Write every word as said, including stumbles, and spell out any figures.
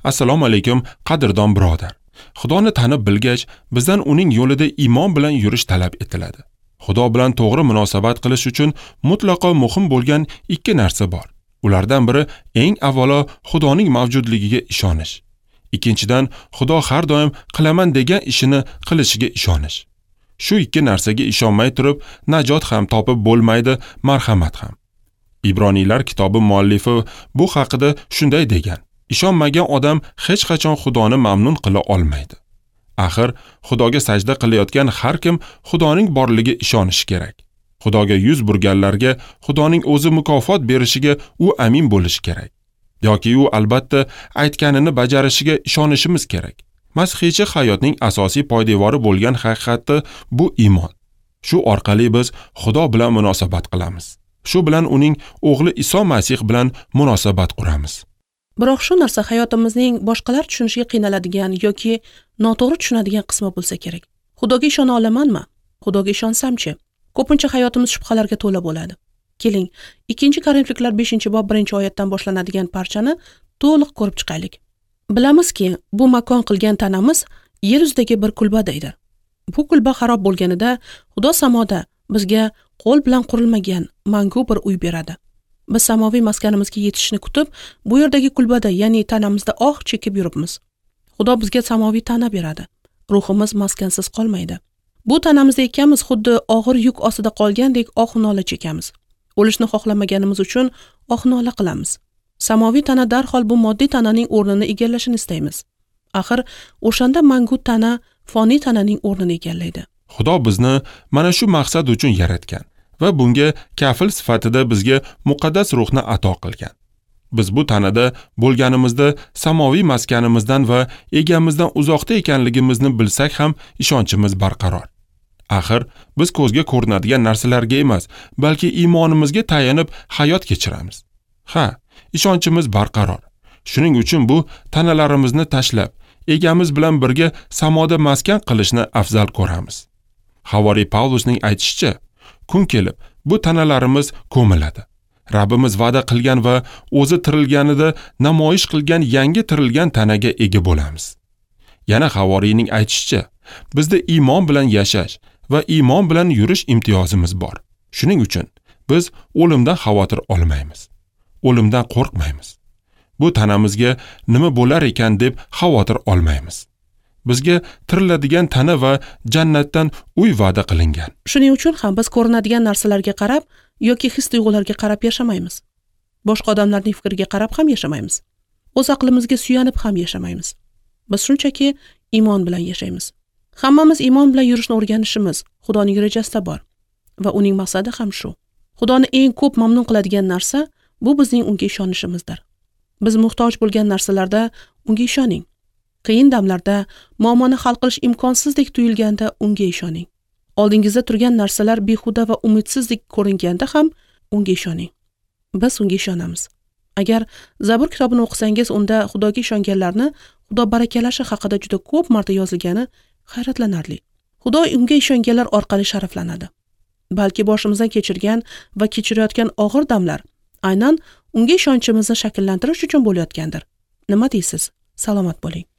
Assalomu alaykum qadrdon birodar. Xudoni tanib bilgach, bizdan uning yo'lida iymon bilan yurish talab etiladi. Xudo bilan to'g'ri munosabat qilish uchun mutlaqo muhim bo'lgan ikki narsa bor. Ulardan biri eng avvalo Xudoning mavjudligiga ishonish. Ikkinchidan, Xudo har doim qilaman degan ishini qilishiga ishonish. Shu ikki narsaga ishonmay turib, najot ham topib bo'lmaydi, marhamat ham. Ibroniylar kitobi muallifi bu haqida shunday degan: ishonmagan odam hech qachon Xudoni mamnun qila olmaydi. Axir Xudoga sajda qilayotgan har kim Xudoning borligiga ishonishi kerak. Xudoga yuz burganlarga Xudoning o'zi mukofot berishiga u amin bo'lishi kerak. Yoki u albatta aytganini bajarishiga ishonishimiz kerak. Masihiycha hayotning asosiy poydevori bo'lgan haqiqatda bu iymon. Shu orqali biz Xudo bilan munosabat qilamiz. Shu bilan uning o'g'li Iso Masih bilan munosabat quramiz. Biroq shu narsa hayotimizning boshqalar tushunishiga qiynaladigan yoki noto'g'ri tushunadigan qismi bo'lsa kerak. Xudoga ishona olamanmi? Xudoga ishonsam-chi? Ko'pincha hayotimiz shubhalarga to'la bo'ladi. Keling, ikkinchi Korinfliklar beshinchi bob birinchi oyatdan boshlanadigan parchani to'liq ko'rib chiqaylik. Bilamizki, bu makon qilgan tanamiz yer yuzidagi bir kulbadaydir. Bu kulba xarob bo'lganida Xudo samoda bizga qo'l bilan qurilmagan mangu bir uy beradi. Biz samoviy maskanimizga yetishni kutib, bu yerdagi kulbada, ya'ni tanamizda oh chekib yuribmiz. Xudo bizga samoviy tana beradi. Ruhimiz maskansiz qolmaydi. Bu tanamizda ekanmiz xuddi og'ir yuk ostida qolgandek oh nola chekamiz. O'lishni xohlamaganimiz uchun oh nola qilamiz. Samoviy tana darhol bu moddiy tananing o'rnini egallashini istaymiz. Axir o'shanda mangu tana foniy tananing o'rnini egallaydi. Xudo bizni mana shu maqsad uchun yaratgan va bunga kafil sifatida bizga muqaddas ruhni ato qilgan. Biz bu tanada bo'lganimizda samoviy maskanimizdan va egamizdan uzoqda ekanligimizni bilsak ham ishonchimiz barqaror. Axir biz ko'zga ko'rinadigan narsalarga emas, balki iymonimizga tayanib hayot kechiramiz. Ha, ishonchimiz barqaror. Shuning uchun bu tanalarimizni tashlab, egamiz bilan birga samoda maskan qilishni afzal ko'ramiz. Havoriy Pavlusning aytishicha, kun kelib bu tanalarimiz ko'miladi. Rabbimiz va'da qilgan va o'zi tirilganida namoyish qilgan yangi tirilgan tanaga ega bo'lamiz. Yana Havoriyning aytishicha, bizda iymon bilan yashash va iymon bilan yurish imtiyozimiz bor. Shuning uchun biz o'limdan xavotir olmaymiz. O'limdan qo'rqmaymiz. Bu tanamizga nima bo'lar ekan deb xavotir olmaymiz. Bizga tiriladigan tana va jannatdan uy va'da qilingan. Shuning uchun ham biz ko'rinadigan narsalarga qarab yoki his-tuyg'ularga qarab yashamaymiz. Boshqa odamlarning fikriga qarab ham yashamaymiz. O'z aqlimizga suyanib ham yashamaymiz. Biz shunchaki iymon bilan yashaymiz. Hammamiz iymon bilan yurishni o'rganishimiz Xudoning rejasida bor va uning maqsadi ham shu. Xudoni eng ko'p mamnun qiladigan narsa bu bizning unga ishonishimizdir. Biz muhtoj bo'lgan narsalarda unga ishoning. Qiyin damlarda, muammoni hal qilish imkonsizdek tuyulganda unga ishoning. Oldingizda turgan narsalar behuda va umidsizdek ko'ringanda ham unga ishoning. Biz unga ishonamiz. Agar Zabur kitobini o'qisangiz, unda Xudoga ishonganlarni Xudo barakalashi haqida juda ko'p marta yozilgani hayratlanarli. Xudo unga ishonganlar orqali sharaflanadi. Balki boshimizdan kechirgan va kechirayotgan og'ir damlar aynan unga ishonchimizni shakllantirish uchun bo'layotgandir. Nima deysiz? Salomat bo'ling.